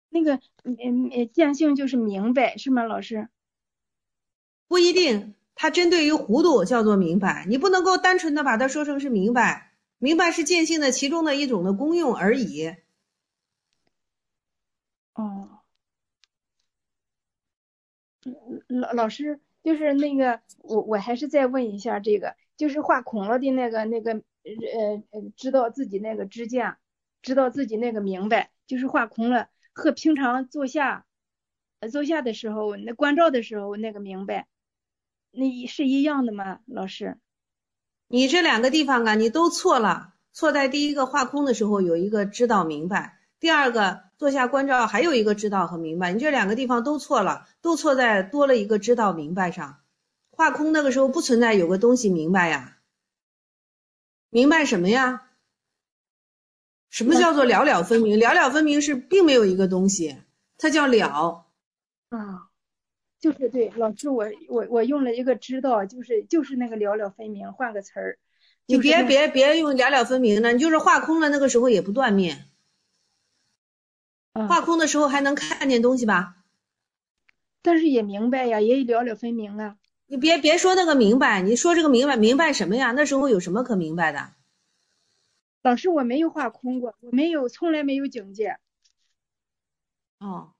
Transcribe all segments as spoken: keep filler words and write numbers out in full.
那个嗯嗯见性就是明白是吗，老师？ 不一定，它针对于糊涂叫做明白，你不能够单纯的把它说成是明白，明白是见性的其中的一种的功用而已。 哦，老老师就是那个我我还是再问一下这个，就是画空了的那个那个呃呃知道自己那个支架，知道自己那个明白，就是画空了和平常坐下呃坐下的时候那关照的时候那个明白，那一是一样的吗，老师？ 你这两个地方啊，你都错了。错在第一个画空的时候有一个知道明白，第二个坐下关照还有一个知道和明白，你这两个地方都错了，都错在多了一个知道明白上。画空那个时候不存在有个东西明白呀，明白什么呀？什么老师叫做了了分明？了了分明是并没有一个东西，它叫了。 啊。就是对，老师我我我用了一个知道，就是就是那个了了分明，换个词儿， 你别就是那别别用了了分明的，你就是画空了，那个时候也不断灭。画啊， 空的时候还能看见东西吧？ 但是也明白呀，也了了分明啊。 你别别说那个明白，你说这个明白明白什么呀？那时候有什么可明白的？ 老师我没有画空过，我没有从来没有境界。 哦，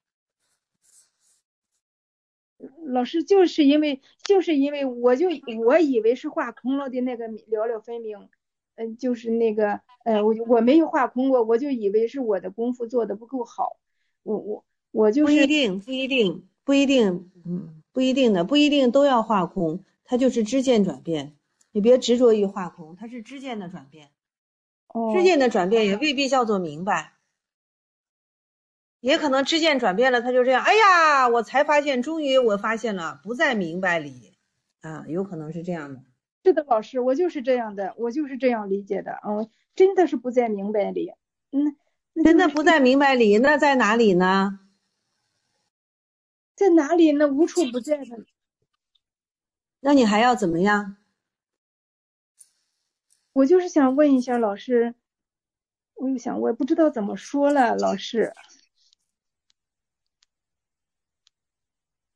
老师就是因为就是因为我就我以为是画空了的那个了了分明，嗯、就是那个呃我我没有画空过，我就以为是我的功夫做的不够好，我我我就不一是定，不一定，不一定，嗯，不一定的，不一定都要画空，它就是知见转变。你别执着于画空，它是知见的转变，知哦。 见的转变也未必叫做明白。也可能知见转变了，他就这样，哎呀，我才发现，终于我发现了，不在明白里，啊，有可能是这样的。 是的，老师，我就是这样的，我就是这样理解的。嗯，真的是不在明白里。嗯，那就是真的不在明白里，那在哪里呢？ 在哪里？那无处不在的。 那你还要怎么样？ 我就是想问一下老师，我又想，我也不知道怎么说了，老师。